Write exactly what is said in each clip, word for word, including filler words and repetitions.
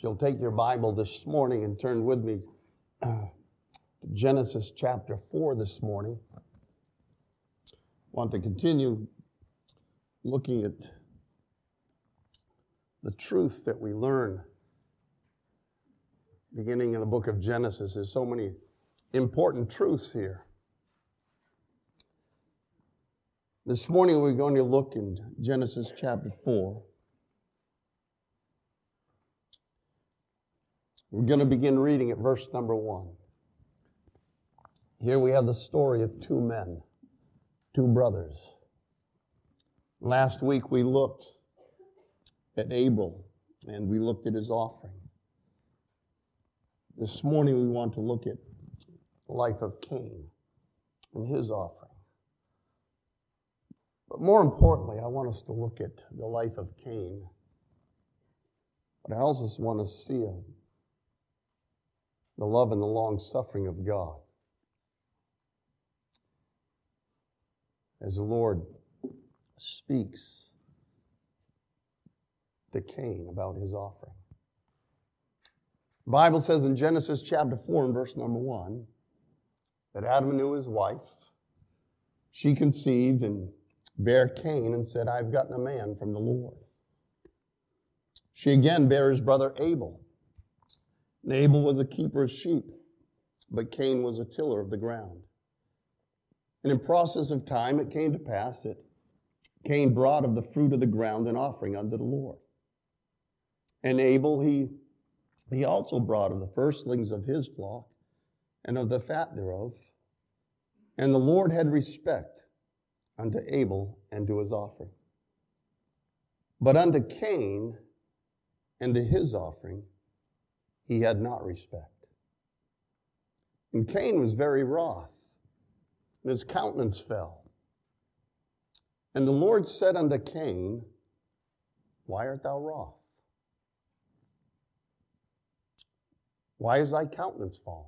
you'll take your Bible this morning and turn with me uh, to Genesis chapter four this morning. I want to continue looking at the truth that we learn beginning in the book of Genesis. There's so many important truths here. This morning we're going to look in Genesis chapter four. We're going to begin reading at verse number one. Here we have the story of two men, two brothers. Last week we looked at Abel and we looked at his offering. This morning we want to look at the life of Cain and his offering. But more importantly, I want us to look at the life of Cain. But I also want to see a the love and the long-suffering of God. As the Lord speaks to Cain about his offering. The Bible says in Genesis chapter four and verse number one that Adam knew his wife. She conceived and bare Cain and said, I've gotten a man from the Lord. She again bare his brother Abel. And Abel was a keeper of sheep, but Cain was a tiller of the ground. And in process of time it came to pass that Cain brought of the fruit of the ground an offering unto the Lord. And Abel, he, he also brought of the firstlings of his flock and of the fat thereof. And the Lord had respect unto Abel and to his offering. But unto Cain and to his offering he had not respect. And Cain was very wroth, and his countenance fell. And the Lord said unto Cain, why art thou wroth? Why is thy countenance fallen?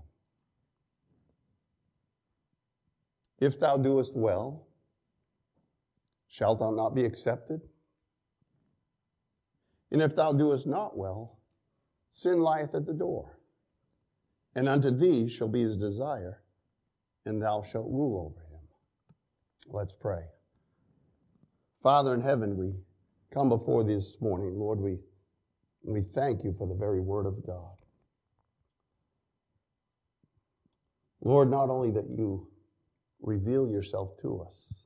If thou doest well, shalt thou not be accepted? And if thou doest not well, sin lieth at the door, and unto thee shall be his desire, and thou shalt rule over him. Let's pray. Father in heaven, we come before thee this morning. Lord, we, we thank you for the very word of God. Lord, not only that you reveal yourself to us,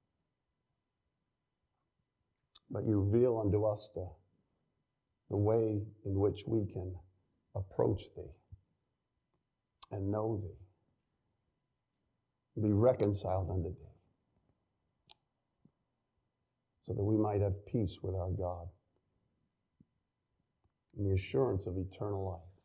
but you reveal unto us the the way in which we can approach thee and know thee, be reconciled unto thee, so that we might have peace with our God and the assurance of eternal life.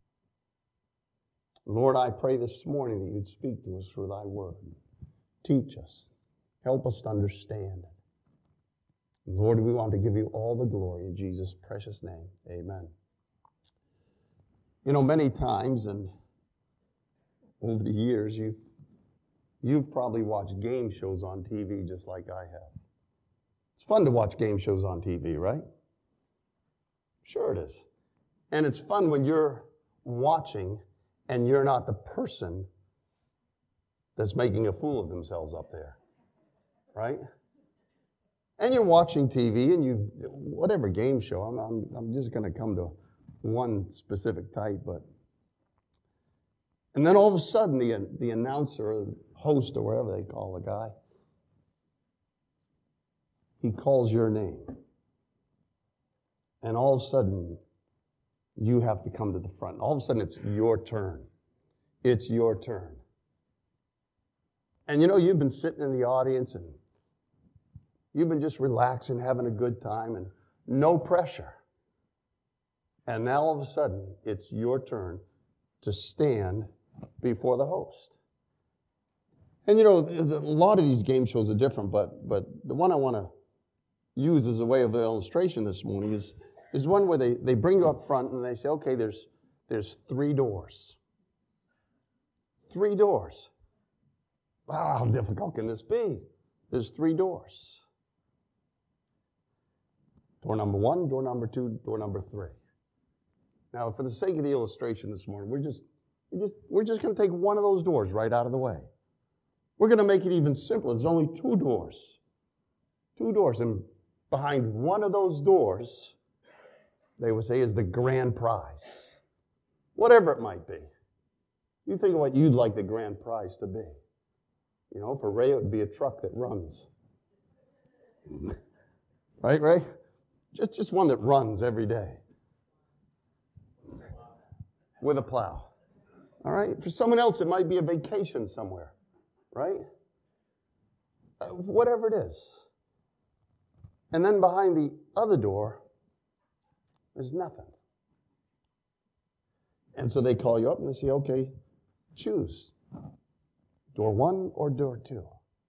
Lord, I pray this morning that you'd speak to us through thy word. Teach us. Help us to understand it. Lord, we want to give you all the glory in Jesus' precious name. Amen. You know, many times and over the years, you've, you've probably watched game shows on T V just like I have. It's fun to watch game shows on T V, right? Sure it is. And it's fun when you're watching and you're not the person that's making a fool of themselves up there, right? And you're watching T V and you, whatever game show, I'm, I'm, I'm just going to come to one specific type, but, and then all of a sudden the, the announcer or host or whatever they call the guy, he calls your name. And all of a sudden you have to come to the front. All of a sudden it's your turn. It's your turn. And you know, you've been sitting in the audience and you've been just relaxing, having a good time, and no pressure. And now all of a sudden, it's your turn to stand before the host. And you know, a lot of these game shows are different, but but the one I want to use as a way of illustration this morning is, is one where they, they bring you up front and they say, okay, there's there's three doors. Three doors. Wow, how difficult can this be? There's three doors. Door number one, door number two, door number three. Now, for the sake of the illustration this morning, we're just, we're just, we're just going to take one of those doors right out of the way. We're going to make it even simpler. There's only two doors. Two doors. And behind one of those doors, they would say, is the grand prize. Whatever it might be. You think of what you'd like the grand prize to be. You know, for Ray, it would be a truck that runs. Right, Ray? Just, just one that runs every day. With a plow. All right? For someone else, it might be a vacation somewhere. Right? Uh, whatever it is. And then behind the other door, there's nothing. And so they call you up and they say, okay, choose. Door one or door two.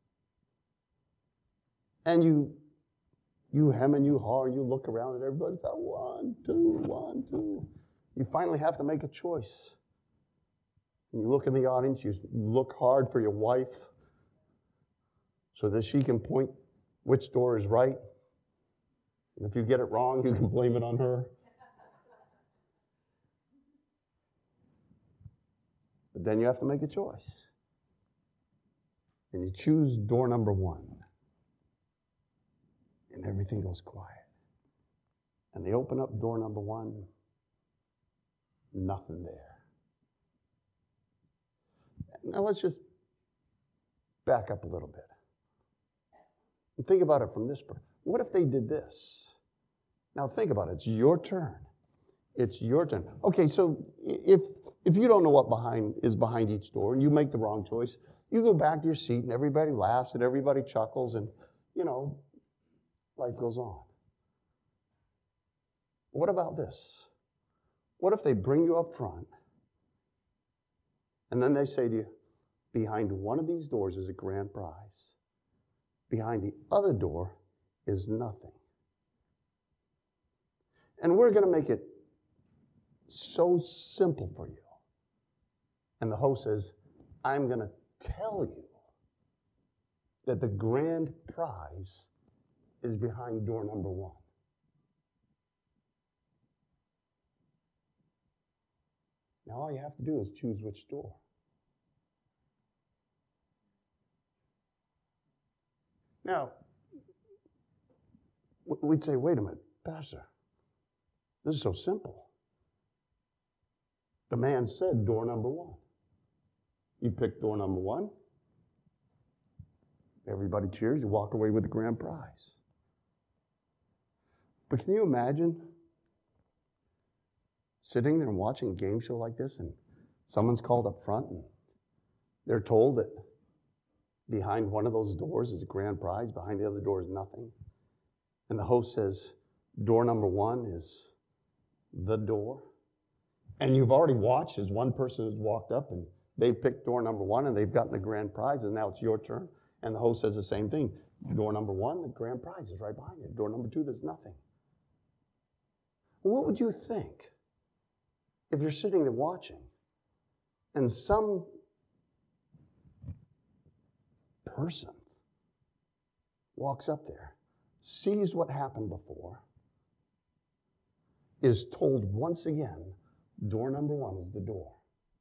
And you you hem and you haw, you look around at everybody, it's one, two, one, two. You finally have to make a choice. And you look in the audience, you look hard for your wife so that she can point which door is right. And if you get it wrong, you can blame it on her. But then you have to make a choice. And you choose door number one. And everything goes quiet. And they open up door number one. Nothing there. Now let's just back up a little bit. And think about it from this perspective. What if they did this? Now think about it. It's your turn. It's your turn. Okay, so if if you don't know what behind is behind each door and you make the wrong choice, you go back to your seat and everybody laughs and everybody chuckles and, you know, life goes on. What about this? What if they bring you up front and then they say to you, behind one of these doors is a grand prize. Behind the other door is nothing. And we're going to make it so simple for you. And the host says, I'm going to tell you that the grand prize is behind door number one. Now all you have to do is choose which door. Now, we'd say, wait a minute, Pastor, this is so simple. The man said door number one. You pick door number one. Everybody cheers. You walk away with the grand prize. But can you imagine sitting there and watching a game show like this and someone's called up front and they're told that behind one of those doors is a grand prize, behind the other door is nothing. And the host says, door number one is the door. And you've already watched as one person has walked up and they've picked door number one and they've gotten the grand prize and now it's your turn. And the host says the same thing. Door number one, the grand prize is right behind it. Door number two, there's nothing. What would you think if you're sitting there watching and some person walks up there, sees what happened before, is told once again, door number one is the door.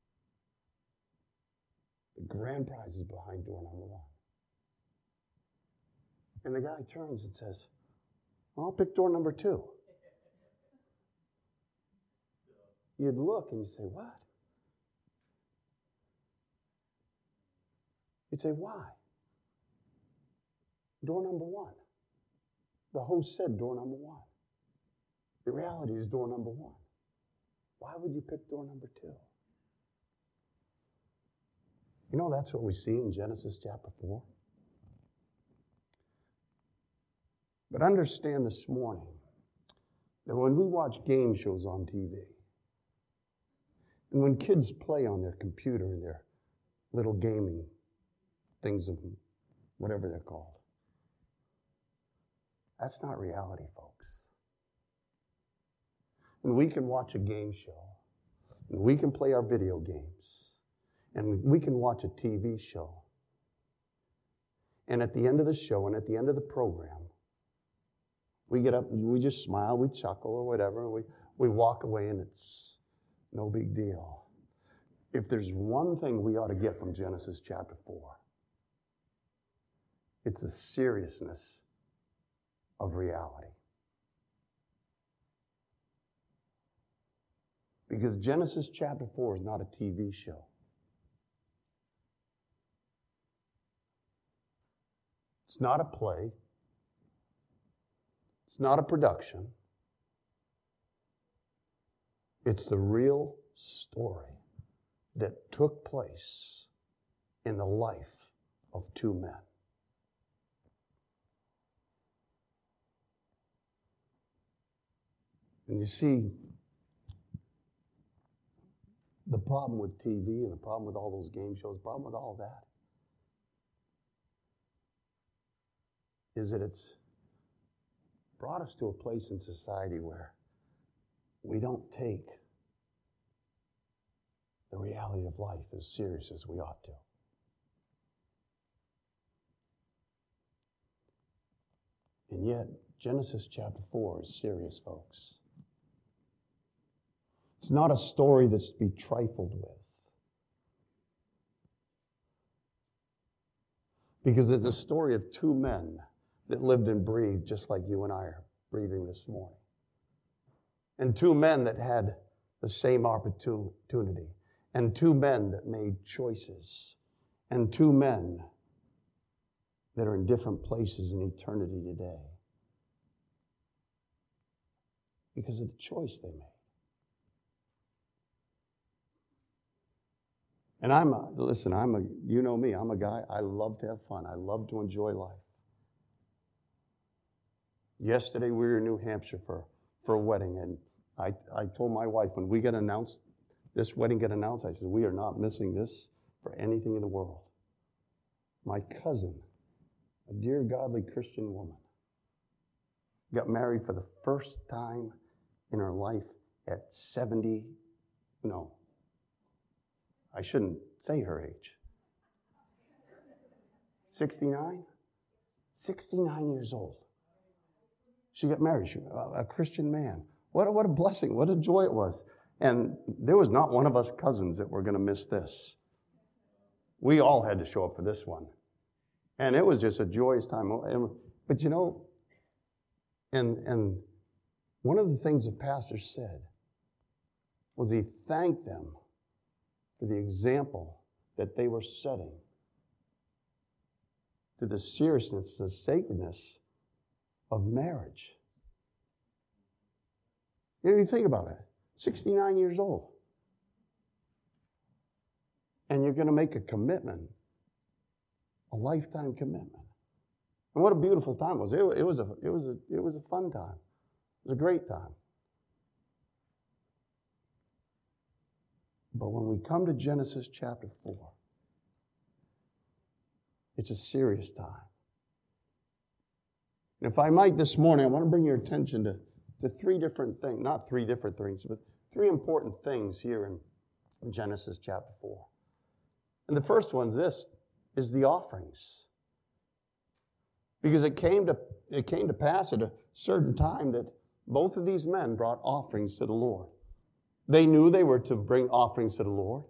The grand prize is behind door number one. And the guy turns and says, well, I'll pick door number two. You'd look and you'd say, what? You'd say, why? Door number one. The host said door number one. The reality is door number one. Why would you pick door number two? You know, that's what we see in Genesis chapter four. But understand this morning that when we watch game shows on T V, and when kids play on their computer and their little gaming things, of whatever they're called, that's not reality, folks. And we can watch a game show, and we can play our video games, and we can watch a T V show. And at the end of the show and at the end of the program, we get up and we just smile, we chuckle or whatever, and we, We walk away and it's no big deal. If there's one thing we ought to get from Genesis chapter four, it's the seriousness of reality. Because Genesis chapter four is not a T V show. It's not a play. It's not a production. It's the real story that took place in the life of two men. And you see, the problem with T V and the problem with all those game shows, the problem with all that, is that it's brought us to a place in society where we don't take the reality of life as serious as we ought to. And yet, Genesis chapter four is serious, folks. It's not a story that's to be trifled with. Because it's a story of two men that lived and breathed just like you and I are breathing this morning. And two men that had the same opportunity. And two men that made choices. And two men that are in different places in eternity today. Because of the choice they made. And I'm a, listen, I'm a, you know me, I'm a guy, I love to have fun. I love to enjoy life. Yesterday we were in New Hampshire for, for a wedding, and I, I told my wife when we got announced, this wedding got announced, I said, we are not missing this for anything in the world. My cousin, a dear godly Christian woman, got married for the first time in her life at seventy, no, I shouldn't say her age. sixty-nine? sixty-nine years old. She got married, she, a, a Christian man. What a, what a blessing, what a joy it was. And there was not one of us cousins that were going to miss this. We all had to show up for this one. And it was just a joyous time. But you know, and, and one of the things the pastor said was he thanked them for the example that they were setting to the seriousness, the sacredness of marriage. You know, you think about it, sixty-nine years old. And you're going to make a commitment, a lifetime commitment. And what a beautiful time it was. It, it was a, it was a, it was a fun time. It was a great time. But when we come to Genesis chapter four, it's a serious time. And if I might this morning, I want to bring your attention to, to three different things, not three different things, but three important things here in, in Genesis chapter four. And the first one is this, is the offerings. Because it came to, it came to pass at a certain time that both of these men brought offerings to the Lord. They knew they were to bring offerings to the Lord.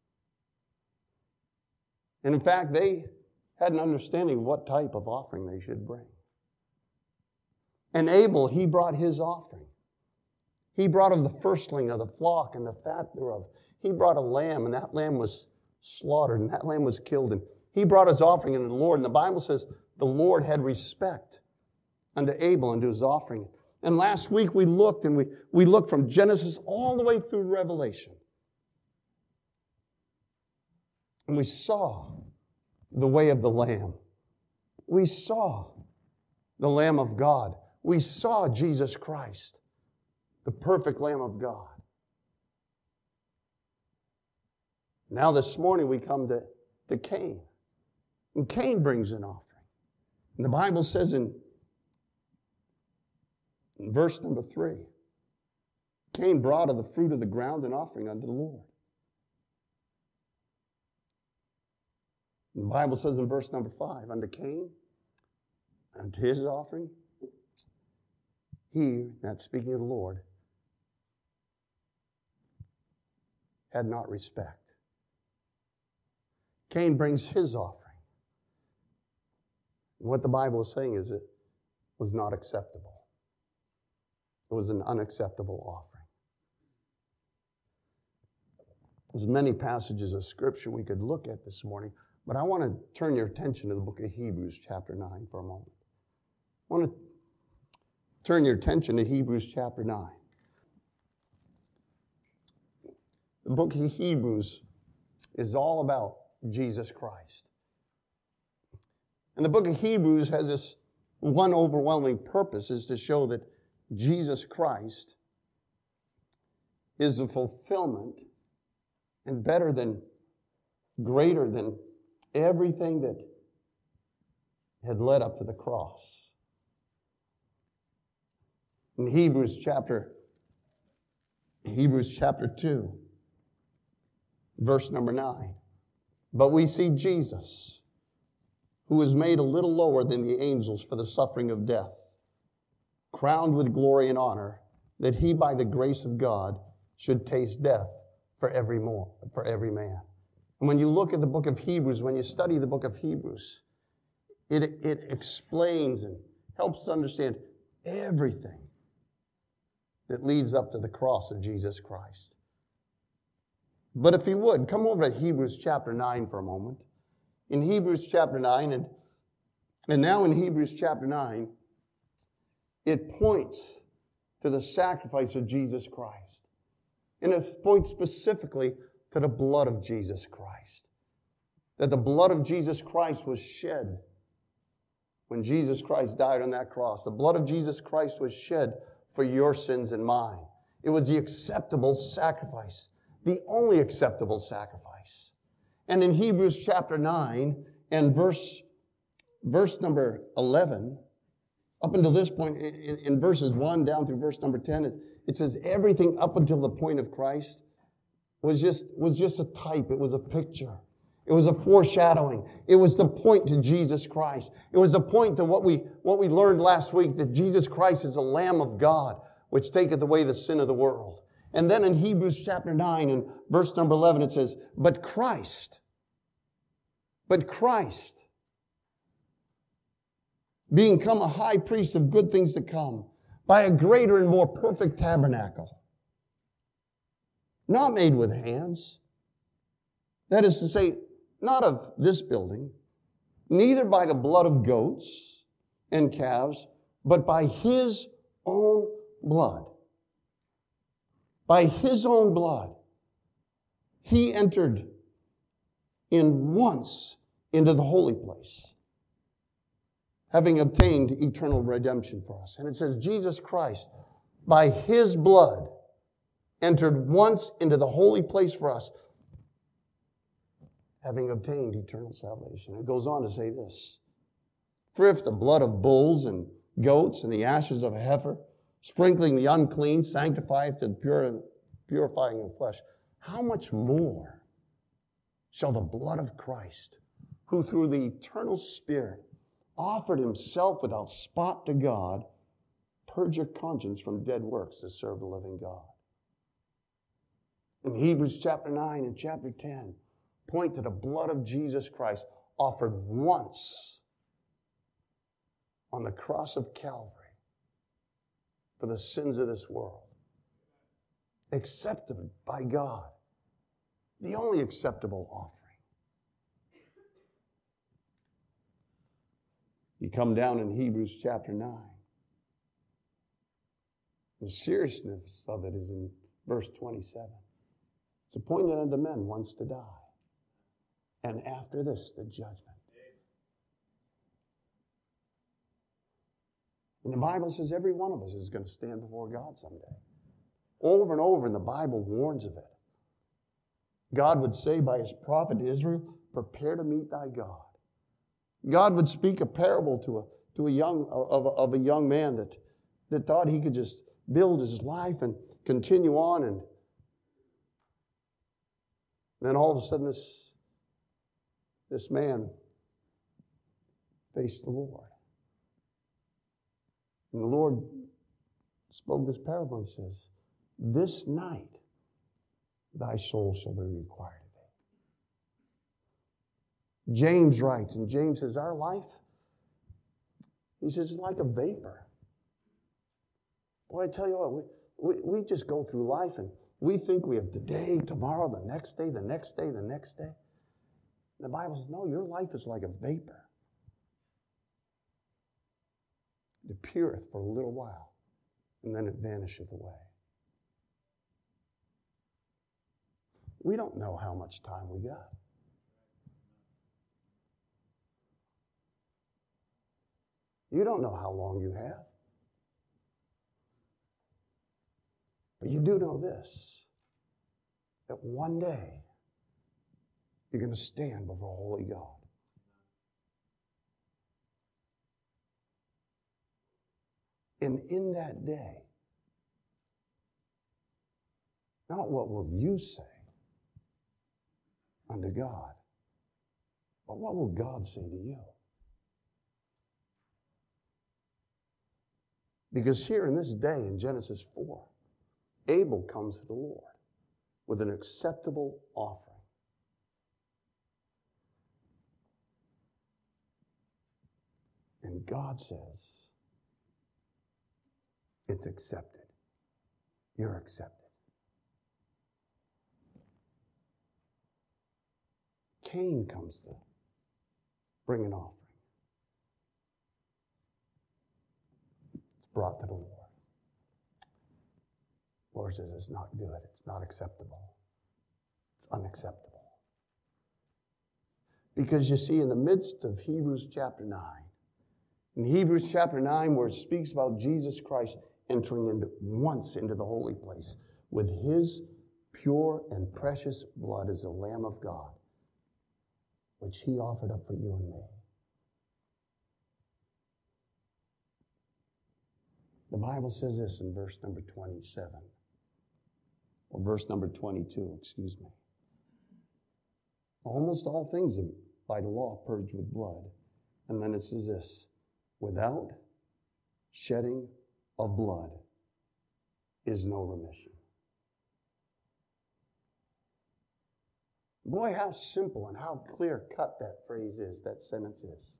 And in fact, they had an understanding of what type of offering they should bring. And Abel, he brought his offering. He brought of the firstling of the flock and the fat thereof. He brought a lamb, and that lamb was slaughtered, and that lamb was killed. And he brought his offering unto the Lord. And the Bible says the Lord had respect unto Abel and to his offering. And last week we looked, and we, we looked from Genesis all the way through Revelation. And we saw the way of the Lamb. We saw the Lamb of God. We saw Jesus Christ, the perfect Lamb of God. Now this morning we come to, to Cain. And Cain brings an offering. And the Bible says in In verse number three, Cain brought of the fruit of the ground an offering unto the Lord. And the Bible says in verse number five, unto Cain, unto his offering, he, not speaking of the Lord, had not respect. Cain brings his offering. What the Bible is saying is it was not acceptable. It was an unacceptable offering. There's many passages of Scripture we could look at this morning, but I want to turn your attention to the book of Hebrews chapter nine for a moment. I want to turn your attention to Hebrews chapter nine. The book of Hebrews is all about Jesus Christ. And the book of Hebrews has this one overwhelming purpose, is to show that Jesus Christ is the fulfillment and better than, greater than everything that had led up to the cross. In Hebrews chapter, Hebrews chapter two, verse number nine, but we see Jesus, who was made a little lower than the angels for the suffering of death, crowned with glory and honor, that he by the grace of God should taste death for every more, for every man. And when you look at the book of Hebrews, when you study the book of Hebrews, it, it explains and helps to understand everything that leads up to the cross of Jesus Christ. But if you would, come over to Hebrews chapter nine for a moment. In Hebrews chapter nine, and, and now in Hebrews chapter nine, it points to the sacrifice of Jesus Christ. And it points specifically to the blood of Jesus Christ. That the blood of Jesus Christ was shed when Jesus Christ died on that cross. The blood of Jesus Christ was shed for your sins and mine. It was the acceptable sacrifice, the only acceptable sacrifice. And in Hebrews chapter nine and verse, verse number eleven, up until this point, in, in verses one down through verse number ten, it, it says everything up until the point of Christ was just, was just a type. It was a picture. It was a foreshadowing. It was the point to Jesus Christ. It was the point to what we, what we learned last week, that Jesus Christ is the Lamb of God, which taketh away the sin of the world. And then in Hebrews chapter nine and verse number eleven, it says, but Christ, but Christ, being come a high priest of good things to come, by a greater and more perfect tabernacle, not made with hands, that is to say, not of this building, neither by the blood of goats and calves, but by his own blood. By his own blood, he entered in once into the holy place, having obtained eternal redemption for us. And it says, Jesus Christ, by his blood, entered once into the holy place for us, having obtained eternal salvation. It goes on to say this, for if the blood of bulls and goats and the ashes of a heifer, sprinkling the unclean, sanctifieth to the pure, purifying of flesh, how much more shall the blood of Christ, who through the eternal Spirit offered himself without spot to God, purge your conscience from dead works to serve the living God. In Hebrews chapter nine and chapter ten, point to the blood of Jesus Christ offered once on the cross of Calvary for the sins of this world. Accepted by God. The only acceptable offering. You come down in Hebrews chapter nine. The seriousness of it is in verse twenty-seven. It's appointed unto men once to die, and after this the judgment. And the Bible says every one of us is going to stand before God someday. Over and over in the Bible warns of it. God would say by his prophet Israel, prepare to meet thy God. God would speak a parable to a, to a young, of, a, of a young man that, that thought he could just build his life and continue on, and then all of a sudden this, this man faced the Lord. And the Lord spoke this parable and says, this night thy soul shall be required of thee. James writes, and James says, our life, he says, it's like a vapor. Boy, I tell you what, we, we, we just go through life and we think we have today, tomorrow, the next day, the next day, the next day. The Bible says, no, your life is like a vapor. It appeareth for a little while, and then it vanisheth away. We don't know how much time we got. You don't know how long you have. But you do know this, that one day you're going to stand before a holy God. And in that day, not what will you say unto God, but what will God say to you? Because here in this day in Genesis four, Abel comes to the Lord with an acceptable offering. And God says, it's accepted. You're accepted. Cain comes to bring an offering. It's brought to the Lord. The Lord says it's not good. It's not acceptable. It's unacceptable. Because you see, in the midst of Hebrews chapter nine, in Hebrews chapter nine, where it speaks about Jesus Christ entering into once into the holy place with his pure and precious blood as the Lamb of God, which he offered up for you and me. The Bible says this in verse number twenty-seven, or verse number twenty-two, excuse me. Almost all things are by the law purged with blood. And then it says this, without shedding of blood is no remission. Boy, how simple and how clear-cut that phrase is, that sentence is.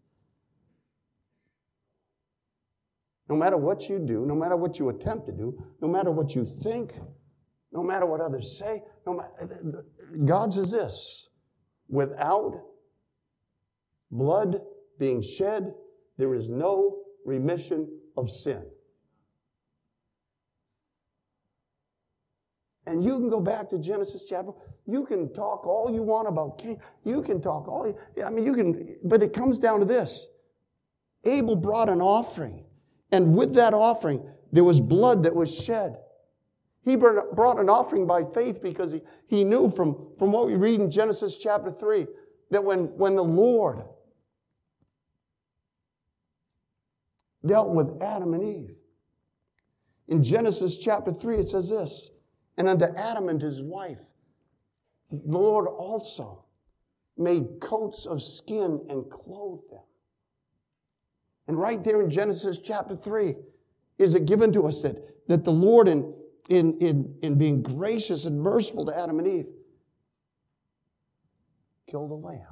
No matter what you do, no matter what you attempt to do, no matter what you think, no matter what others say, no matter, God says this, without blood being shed, there is no remission of sin. And you can go back to Genesis chapter. You can talk all you want about Cain. You can talk all you, I mean, you can, but it comes down to this. Abel brought an offering. And with that offering, there was blood that was shed. He brought an offering by faith because he, he knew from, from what we read in Genesis chapter three, that when, when the Lord dealt with Adam and Eve, in Genesis chapter three, it says this, and unto Adam and his wife, the Lord also made coats of skin and clothed them. And right there in Genesis chapter three, is it given to us that, that the Lord, in, in, in, in being gracious and merciful to Adam and Eve, killed a lamb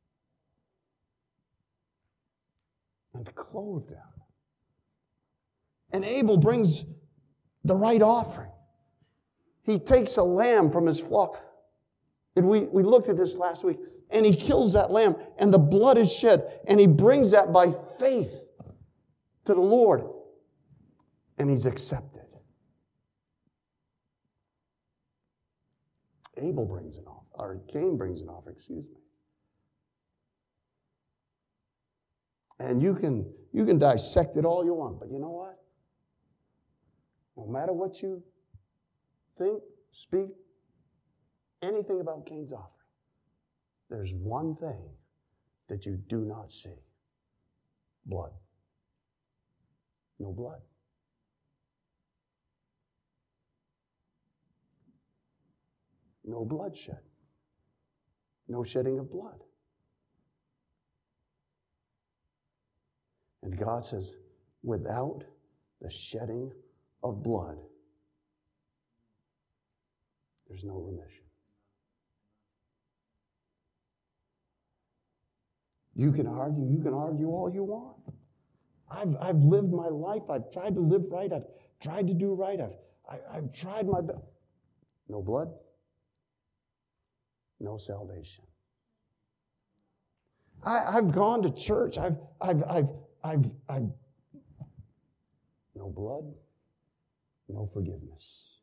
and clothed them. And Abel brings the right offering. He takes a lamb from his flock. And we, we looked at this last week. And he kills that lamb. And the blood is shed. And he brings that by faith to the Lord. And he's accepted. Abel brings an offering. Or Cain brings an offering, excuse me. And you can, you can dissect it all you want. But you know what? No matter what you think, speak, anything about Cain's offering, there's one thing that you do not see. Blood. No blood. No bloodshed. No shedding of blood. And God says, without the shedding of blood, there's no remission. You can argue, you can argue all you want. I've, I've lived my life. I've tried to live right. I've tried to do right. I've, I, I've tried my best. No blood, no salvation. I, I've gone to church. I've, I've, I've, I've, I've, no blood, no forgiveness.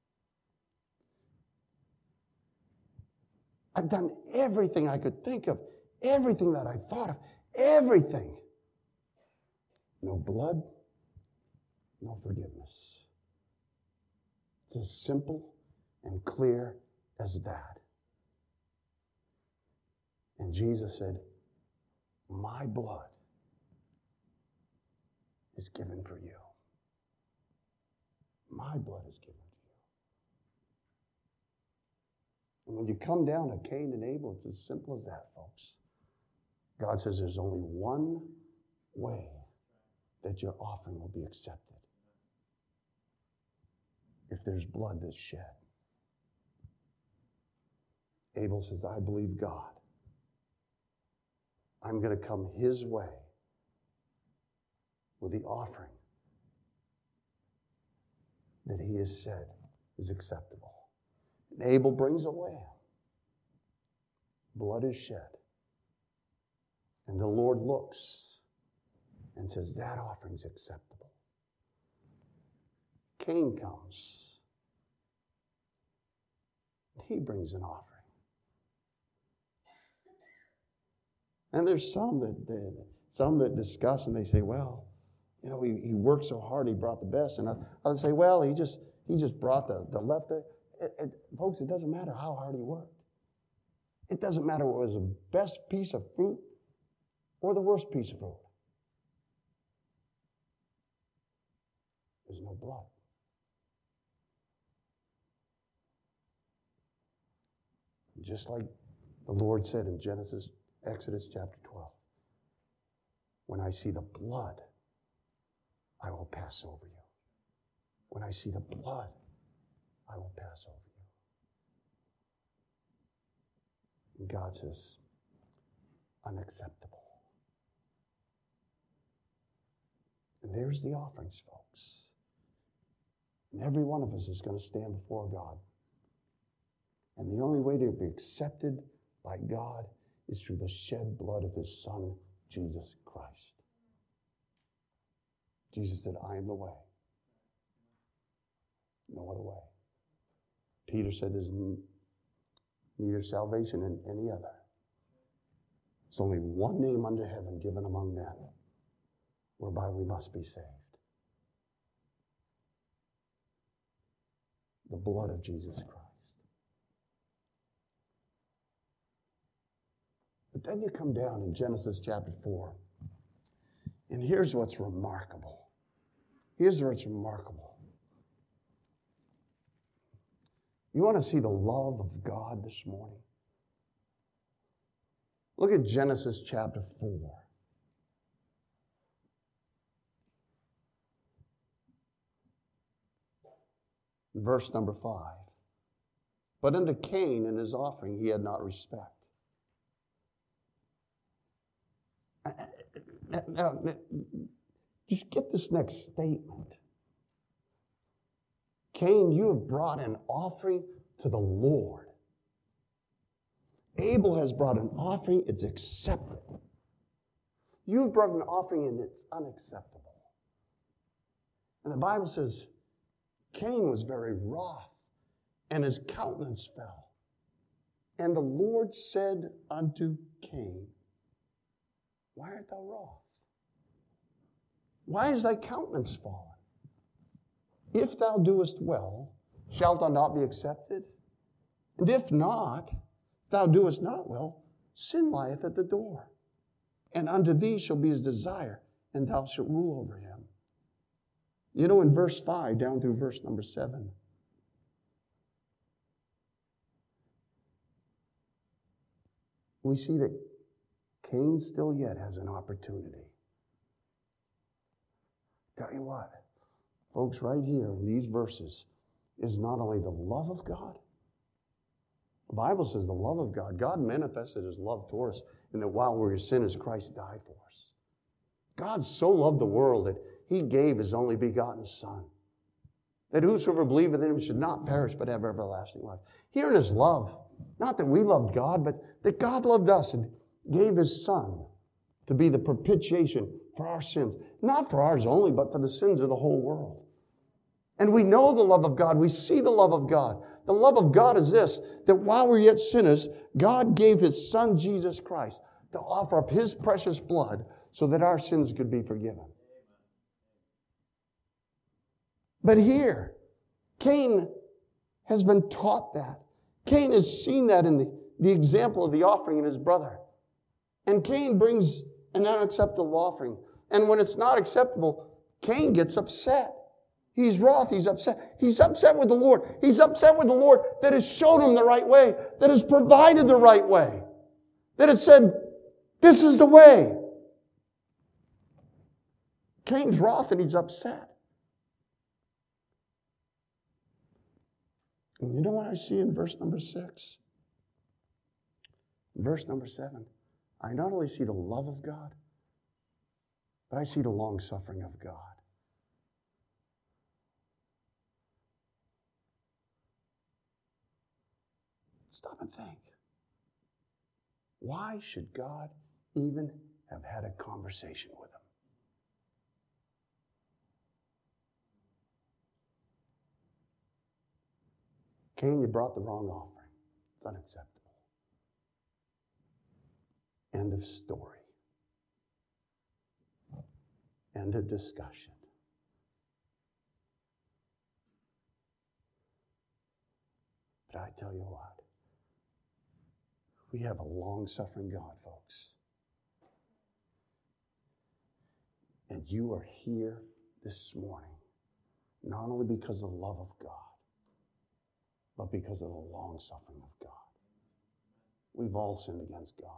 I've done everything I could think of, everything that I thought of, everything. No blood, no forgiveness. It's as simple and clear as that. And Jesus said, my blood is given for you. My blood is given for you. And when you come down to Cain and Abel, it's as simple as that, folks. God says there's only one way that your offering will be accepted. If there's blood that's shed. Abel says, I believe God. I'm going to come his way with the offering that he has said is acceptable. And Abel brings a lamb. Blood is shed. And the Lord looks and says, that offering's acceptable. Cain comes. He brings an offering. And there's some that they, some that discuss and they say, well, you know, he, he worked so hard, he brought the best. And others say, well, he just he just brought the, the left. It, it, folks, it doesn't matter how hard he worked. It doesn't matter whether it was the best piece of fruit or the worst piece of fruit. There's no blood. Just like the Lord said in Genesis, Exodus chapter twelve, when I see the blood, I will pass over you. When I see the blood, I will pass over you. And God says, unacceptable. And there's the offerings, folks. And every one of us is going to stand before God. And the only way to be accepted by God is through the shed blood of his Son, Jesus Christ. Jesus said, I am the way. No other way. Peter said, there's neither salvation in any other. There's only one name under heaven given among men whereby we must be saved. The blood of Jesus Christ. But then you come down in Genesis chapter four, and here's what's remarkable. Here's what's remarkable. You want to see the love of God this morning? Look at Genesis chapter four. Verse number five. But unto Cain and his offering he had not respect. Now, now, just get this next statement. Cain, you have brought an offering to the Lord. Abel has brought an offering, it's accepted. You've brought an offering and it's unacceptable. And the Bible says, Cain was very wroth, and his countenance fell. And the Lord said unto Cain, why art thou wroth? Why is thy countenance fallen? If thou doest well, shalt thou not be accepted? And if not, if thou doest not well, sin lieth at the door. And unto thee shall be his desire, and thou shalt rule over him. You know, in verse five, down through verse number seven, we see that Cain still yet has an opportunity. Tell you what, folks, right here in these verses is not only the love of God, Bible says the love of God. God manifested His love toward us in that while we were sinners, Christ died for us. God so loved the world that He gave His only begotten Son, that whosoever believeth in Him should not perish but have everlasting life. Here in His love, not that we loved God, but that God loved us and gave His Son to be the propitiation for our sins. Not for ours only, but for the sins of the whole world. And we know the love of God. We see the love of God. The love of God is this, that while we're yet sinners, God gave His Son, Jesus Christ, to offer up His precious blood so that our sins could be forgiven. But here, Cain has been taught that. Cain has seen that in the, the example of the offering in his brother. And Cain brings an unacceptable offering. And when it's not acceptable, Cain gets upset. He's wroth, he's upset. He's upset with the Lord. He's upset with the Lord that has showed him the right way, that has provided the right way, that has said, this is the way. Cain's wroth and he's upset. And you know what I see in verse number six? In verse number seven, I not only see the love of God, but I see the long-suffering of God. Stop and think. Why should God even have had a conversation with him? Cain, you brought the wrong offering. It's unacceptable. End of story. End of discussion. But I tell you what, we have a long-suffering God, folks. And you are here this morning, not only because of the love of God, but because of the long-suffering of God. We've all sinned against God.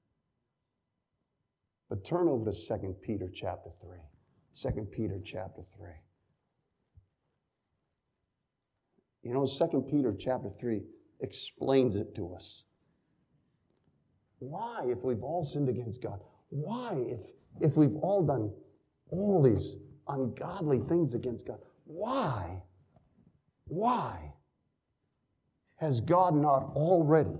But turn over to Second Peter chapter three. Second Peter chapter three. You know, Second Peter chapter three explains it to us. Why, if we've all sinned against God, why, if, if we've all done all these ungodly things against God, why, why has God not already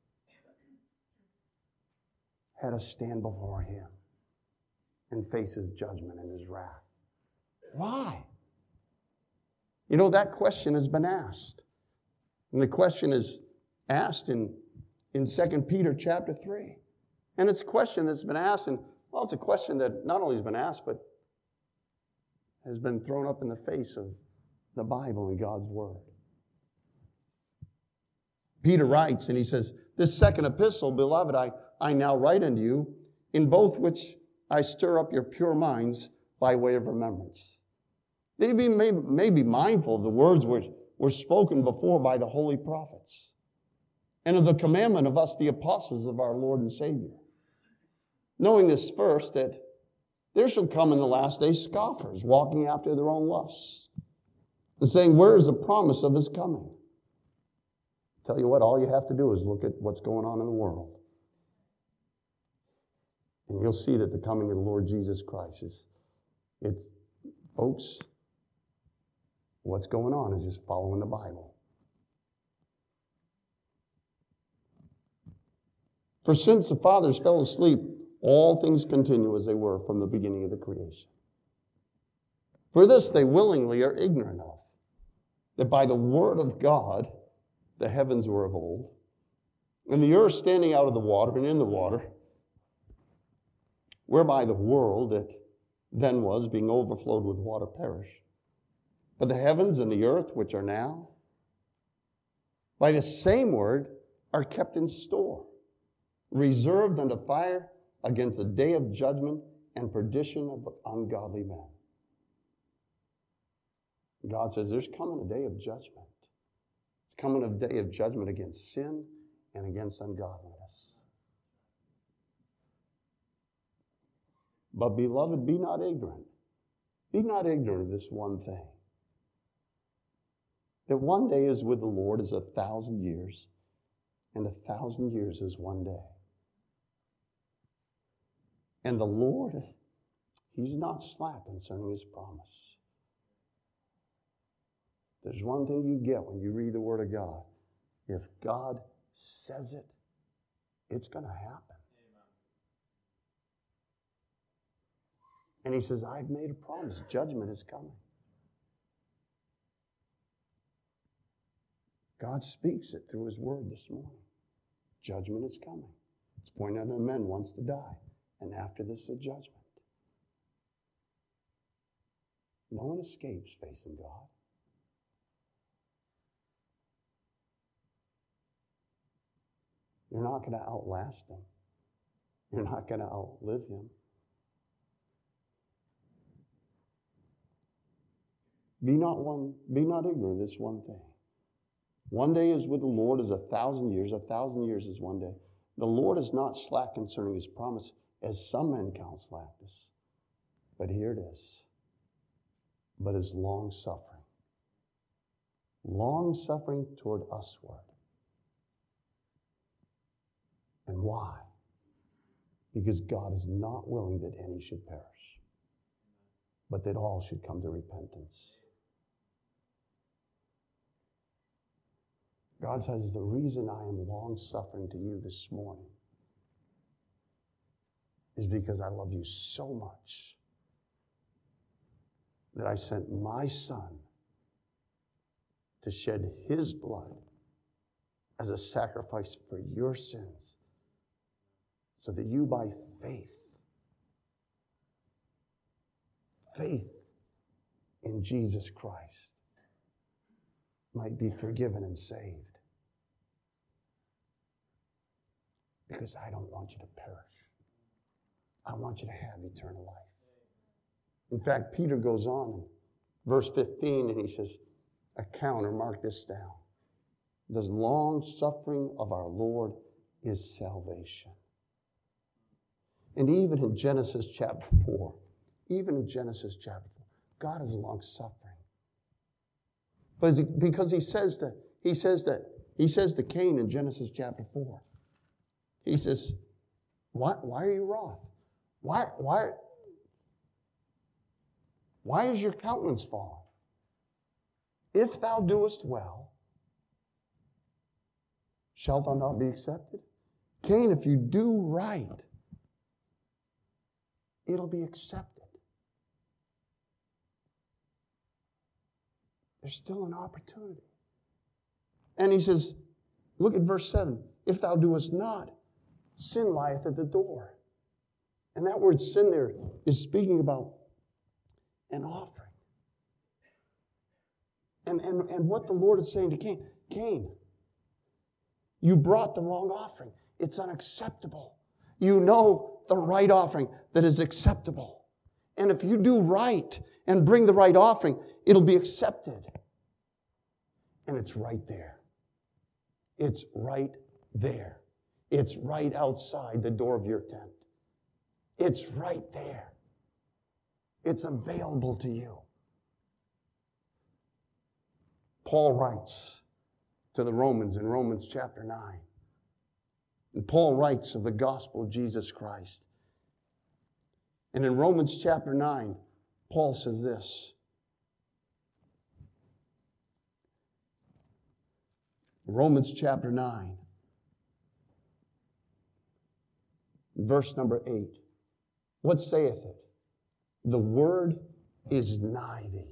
had us stand before Him and face His judgment and His wrath? Why? You know, that question has been asked. And the question is asked in, in Second Peter chapter three. And it's a question that's been asked, and well, it's a question that not only has been asked, but has been thrown up in the face of the Bible and God's Word. Peter writes, and he says, this second epistle, beloved, I, I now write unto you, in both which I stir up your pure minds by way of remembrance. They may, may, may be mindful of the words which were spoken before by the holy prophets, and of the commandment of us, the apostles of our Lord and Savior. Knowing this first, that there shall come in the last days scoffers, walking after their own lusts, and saying, where is the promise of His coming? Tell you what, all you have to do is look at what's going on in the world. And you'll see that the coming of the Lord Jesus Christ is, it's, folks, what's going on is just following the Bible. For since the fathers fell asleep, all things continue as they were from the beginning of the creation. For this they willingly are ignorant of, that by the word of God the heavens were of old, and the earth standing out of the water and in the water, whereby the world that then was, being overflowed with water, perished. But the heavens and the earth, which are now, by the same word, are kept in store, reserved unto fire against the day of judgment and perdition of ungodly men. God says there's coming a day of judgment. It's coming a day of judgment against sin and against ungodliness. But beloved, be not ignorant. Be not ignorant of this one thing. That one day is with the Lord as a thousand years, and a thousand years is one day. And the Lord, He's not slack concerning His promise. There's one thing you get when you read the Word of God. If God says it, it's going to happen. And He says, I've made a promise. Judgment is coming. God speaks it through His Word this morning. Judgment is coming. It's pointed out that man wants to die. And after this, a judgment. No one escapes facing God. You're not going to outlast Him. You're not going to outlive Him. Be not one, be not ignorant of this one thing. One day is with the Lord as a thousand years. A thousand years is one day. The Lord is not slack concerning His promise, as some men count slackness. But here it is. But is long-suffering. Long-suffering toward usward. And why? Because God is not willing that any should perish, but that all should come to repentance. God says, the reason I am long-suffering to you this morning is because I love you so much that I sent my Son to shed His blood as a sacrifice for your sins, so that you by faith, faith in Jesus Christ, might be forgiven and saved. Because I don't want you to perish. I want you to have eternal life. In fact, Peter goes on in verse fifteen and he says, account or mark this down. The long suffering of our Lord is salvation. And even in Genesis chapter four, even in Genesis chapter four, God is long suffering. But because he says that, he says that, he says to Cain in Genesis chapter four, he says, why, why are you wroth? Why, why, why is your countenance fallen? If thou doest well, shalt thou not be accepted? Cain, if you do right, it'll be accepted. There's still an opportunity. And he says, look at verse seven. If thou doest not, sin lieth at the door. And that word sin there is speaking about an offering. And, and, and what the Lord is saying to Cain, Cain, you brought the wrong offering. It's unacceptable. You know the right offering that is acceptable. And if you do right and bring the right offering, it'll be accepted. And it's right there. It's right there. It's right outside the door of your tent. It's right there. It's available to you. Paul writes to the Romans in Romans chapter nine. And Paul writes of the gospel of Jesus Christ. And in Romans chapter nine, Paul says this. Romans chapter nine, verse number eight. What saith it? The word is nigh thee,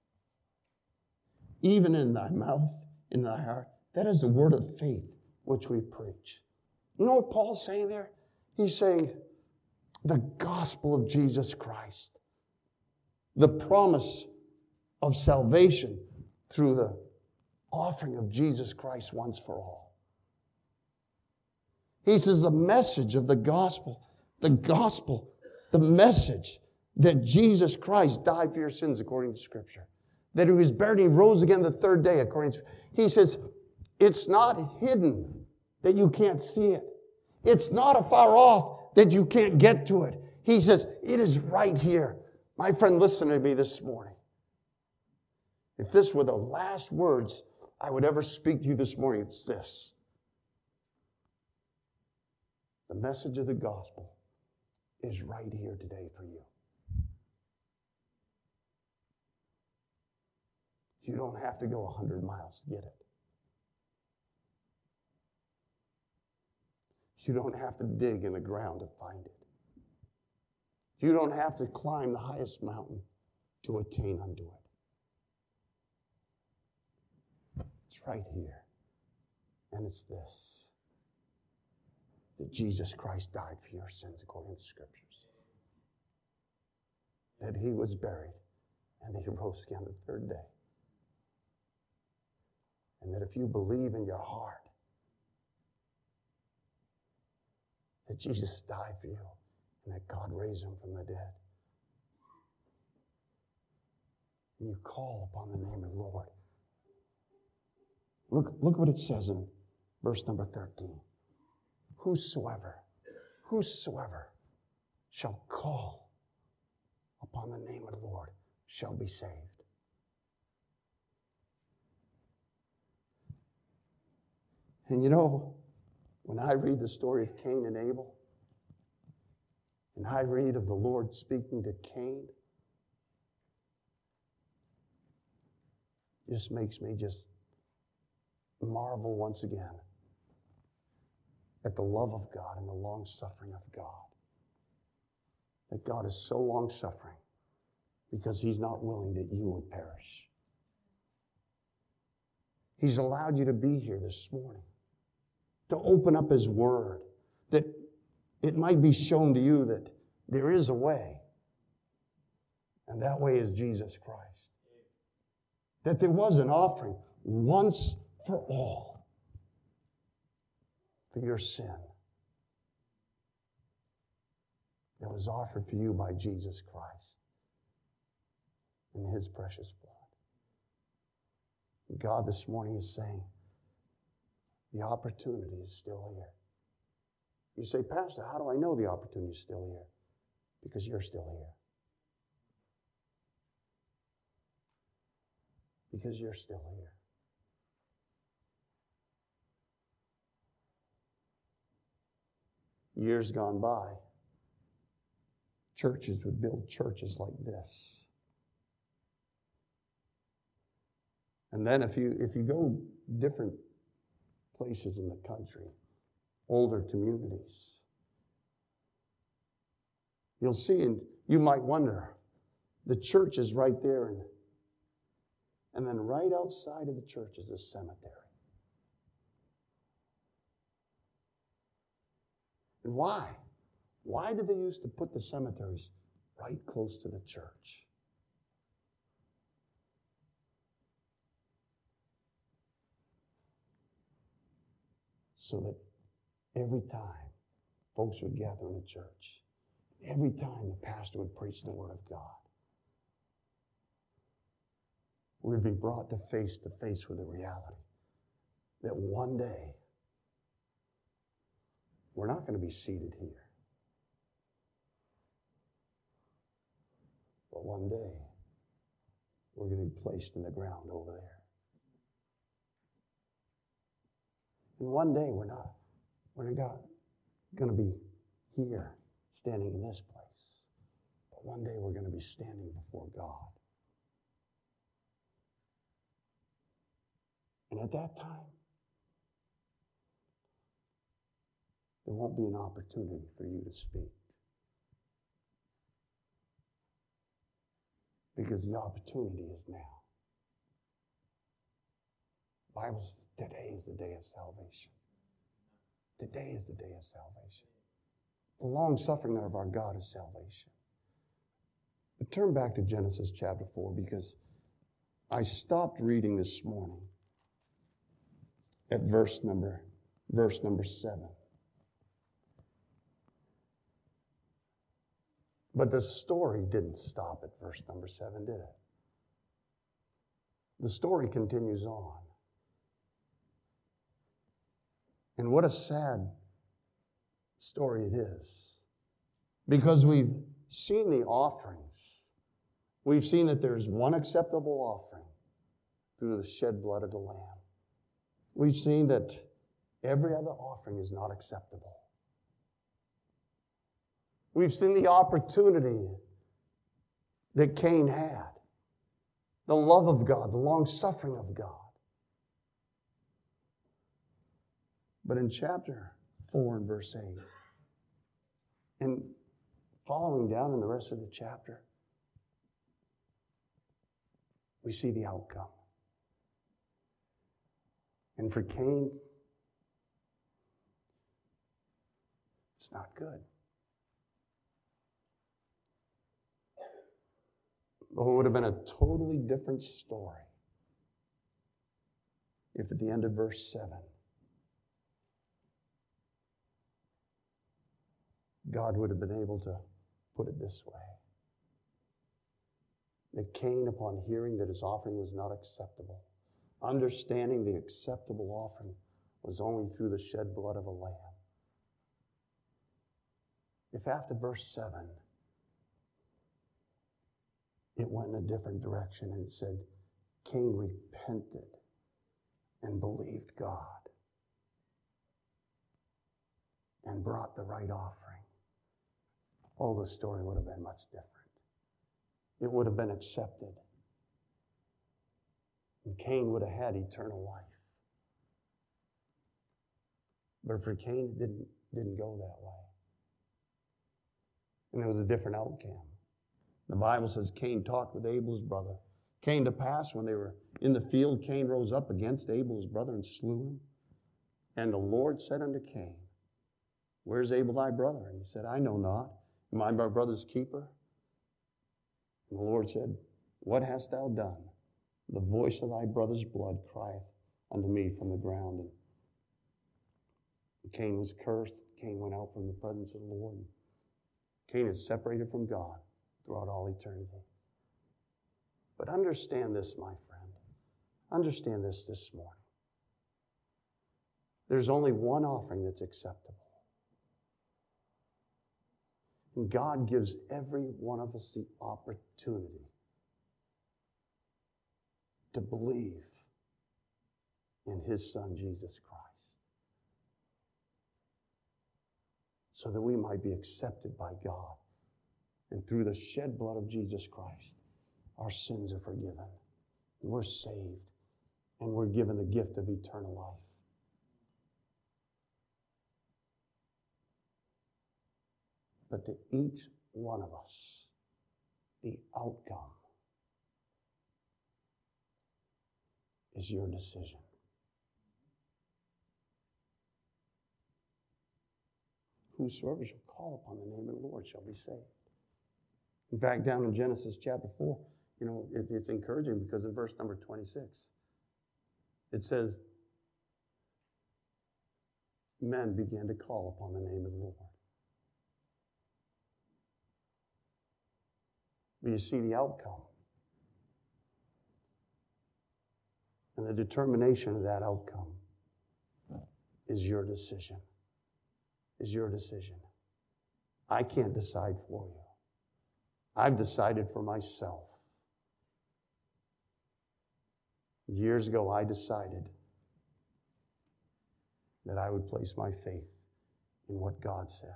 even in thy mouth, in thy heart. That is the word of faith which we preach. You know what Paul's saying there? He's saying the gospel of Jesus Christ, the promise of salvation through the offering of Jesus Christ once for all. He says the message of the gospel, the gospel, the message that Jesus Christ died for your sins according to Scripture, that He was buried and He rose again the third day according to Scripture. He says it's not hidden that you can't see it. It's not afar off that you can't get to it. He says it is right here. My friend, listen to me this morning. If this were the last words I would ever speak to you this morning, it's this. The message of the gospel is right here today for you. You don't have to go a hundred miles to get it. You don't have to dig in the ground to find it. You don't have to climb the highest mountain to attain unto it. It's right here. And it's this, that Jesus Christ died for your sins according to the Scriptures. That he was buried and that he rose again the third day. And that if you believe in your heart that Jesus died for you and that God raised him from the dead, and you call upon the name of the Lord, look, look what it says in verse number thirteen. Whosoever, whosoever shall call upon the name of the Lord shall be saved. And you know, when I read the story of Cain and Abel, and I read of the Lord speaking to Cain, it just makes me just marvel once again at the love of God and the long-suffering of God. That God is so long-suffering because he's not willing that you would perish. He's allowed you to be here this morning, to open up his word, that it might be shown to you that there is a way, and that way is Jesus Christ. That there was an offering once for all for your sin that was offered for you by Jesus Christ in his precious blood. And God this morning is saying, the opportunity is still here. You say, Pastor, how do I know the opportunity is still here? Because you're still here. Because you're still here. Years gone by, churches would build churches like this. And then if you if you go different places in the country, older communities, you'll see, and you might wonder, the church is right there, and, and then right outside of the church is a cemetery. And why? Why did they used to put the cemeteries right close to the church? So that every time folks would gather in the church, every time the pastor would preach the Word of God, we'd be brought to face to face with the reality that one day we're not going to be seated here. But one day we're going to be placed in the ground over there. And one day we're not, we're not going to be here, standing in this place. But one day we're going to be standing before God. And at that time, there won't be an opportunity for you to speak. Because the opportunity is now. The Bible says today is the day of salvation. Today is the day of salvation. The long-suffering of our God is salvation. But turn back to Genesis chapter four, because I stopped reading this morning at verse number, verse number seven. But the story didn't stop at verse number seven, did it? The story continues on. And what a sad story it is. Because we've seen the offerings. We've seen that there's one acceptable offering through the shed blood of the Lamb. We've seen that every other offering is not acceptable. We've seen the opportunity that Cain had, the love of God, the long-suffering of God. But in chapter four and verse eight, and following down in the rest of the chapter, we see the outcome. And for Cain, it's not good. Oh, it would have been a totally different story if at the end of verse seven, God would have been able to put it this way. That Cain, upon hearing that his offering was not acceptable, understanding the acceptable offering was only through the shed blood of a lamb. If after verse seven, it went in a different direction and said, Cain repented and believed God and brought the right offering, oh, the story would have been much different. It would have been accepted. And Cain would have had eternal life. But for Cain, it didn't, didn't go that way. And there was a different outcome. The Bible says Cain talked with Abel's brother. Came to pass when they were in the field, Cain rose up against Abel's brother and slew him. And the Lord said unto Cain, Where's Abel thy brother? And he said, I know not. Am I my brother's keeper? And the Lord said, What hast thou done? The voice of thy brother's blood crieth unto me from the ground. And Cain was cursed. Cain went out from the presence of the Lord. Cain is separated from God throughout all eternity. But understand this, my friend. Understand this this morning. There's only one offering that's acceptable. And God gives every one of us the opportunity to believe in His Son, Jesus Christ, so that we might be accepted by God. And through the shed blood of Jesus Christ, our sins are forgiven. And we're saved. And we're given the gift of eternal life. But to each one of us, the outcome is your decision. Whosoever shall call upon the name of the Lord shall be saved. In fact, down in Genesis chapter four, you know, it, it's encouraging because in verse number twenty-six, it says, men began to call upon the name of the Lord. But you see the outcome. And the determination of that outcome is your decision. Is your decision. I can't decide for you. I've decided for myself. Years ago, I decided that I would place my faith in what God said.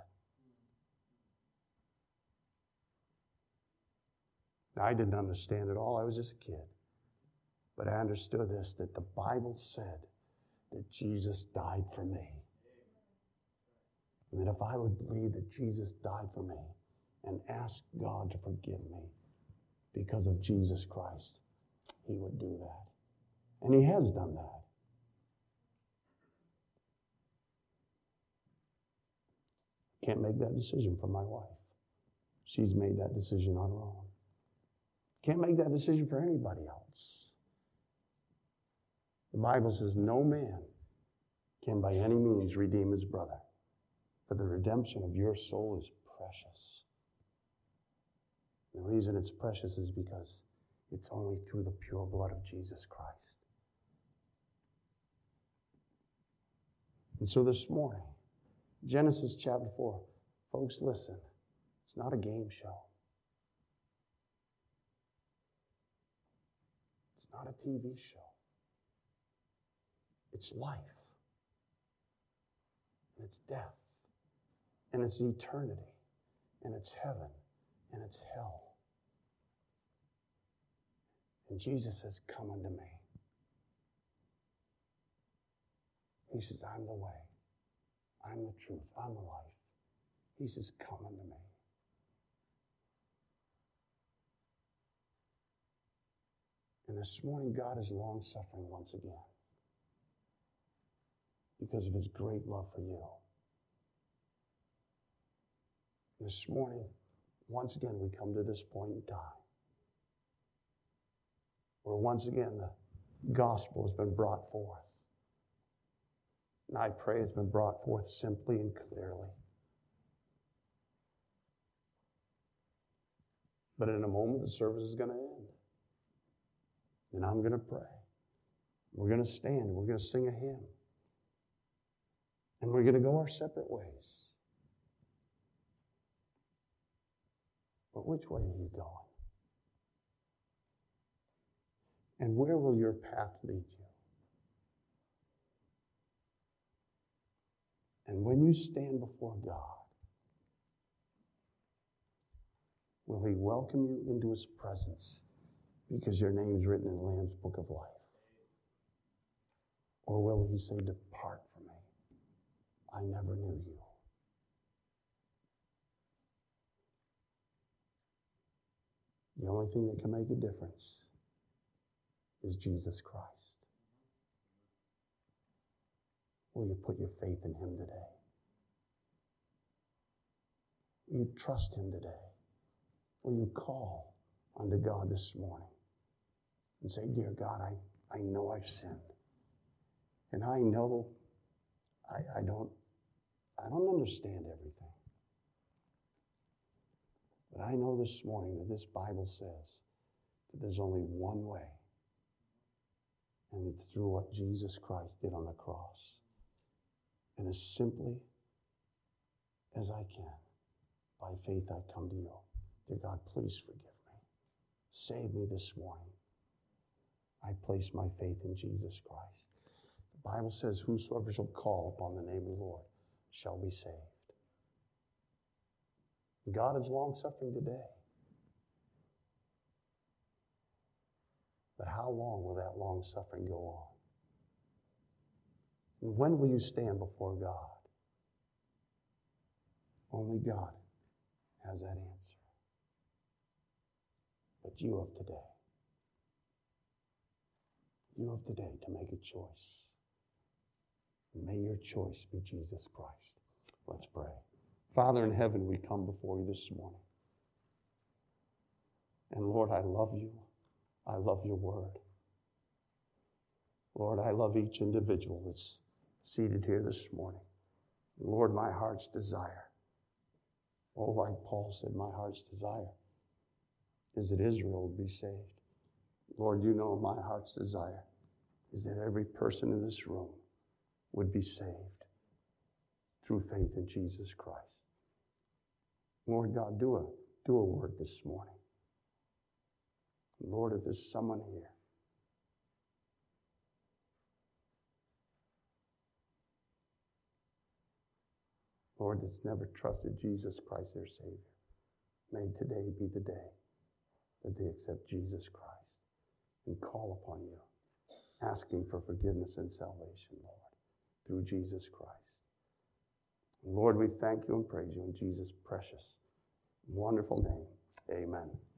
I didn't understand it all. I was just a kid. But I understood this, that the Bible said that Jesus died for me. And that if I would believe that Jesus died for me and ask God to forgive me because of Jesus Christ, He would do that. And He has done that. Can't make that decision for my wife. She's made that decision on her own. Can't make that decision for anybody else. The Bible says no man can by any means redeem his brother, for the redemption of your soul is precious. The reason it's precious is because it's only through the pure blood of Jesus Christ. And so this morning, Genesis chapter four, folks, listen, it's not a game show. It's not a T V show. It's life. And it's death. And it's eternity. and it's heaven, and it's hell. And Jesus says, come unto me. He says, I'm the way, I'm the truth, I'm the life. He says, come unto me. And this morning, God is long-suffering once again because of his great love for you. This morning, once again, we come to this point in time where once again the gospel has been brought forth. And I pray it's been brought forth simply and clearly. But in a moment, the service is going to end. And I'm going to pray. We're going to stand. We're going to sing a hymn. And we're going to go our separate ways. But which way are you going? And where will your path lead you? And when you stand before God, will he welcome you into his presence because your name's written in the Lamb's Book of Life? Or will he say, depart from me, I never knew you? The only thing that can make a difference is Jesus Christ. Will you put your faith in him today? Will you trust him today? Will you call unto God this morning and say, dear God, I, I know I've sinned. And I know I, I don't I don't understand everything. But I know this morning that this Bible says that there's only one way. And it's through what Jesus Christ did on the cross. And as simply as I can, by faith I come to you. Dear God, please forgive me. Save me this morning. I place my faith in Jesus Christ. The Bible says, whosoever shall call upon the name of the Lord shall be saved. God is long-suffering today. But how long will that long-suffering go on? And when will you stand before God? Only God has that answer. But you have today. You have today to make a choice. And may your choice be Jesus Christ. Let's pray. Father in heaven, we come before you this morning. And Lord, I love you. I love your word. Lord, I love each individual that's seated here this morning. Lord, my heart's desire, oh, like Paul said, my heart's desire is that Israel would be saved. Lord, you know my heart's desire is that every person in this room would be saved through faith in Jesus Christ. Lord God, do a, do a work this morning. Lord, if there's someone here Lord, that's never trusted Jesus Christ, their Savior, may today be the day that they accept Jesus Christ and call upon you, asking for forgiveness and salvation, Lord, through Jesus Christ. Lord, we thank you and praise you in Jesus' precious, wonderful name. Amen.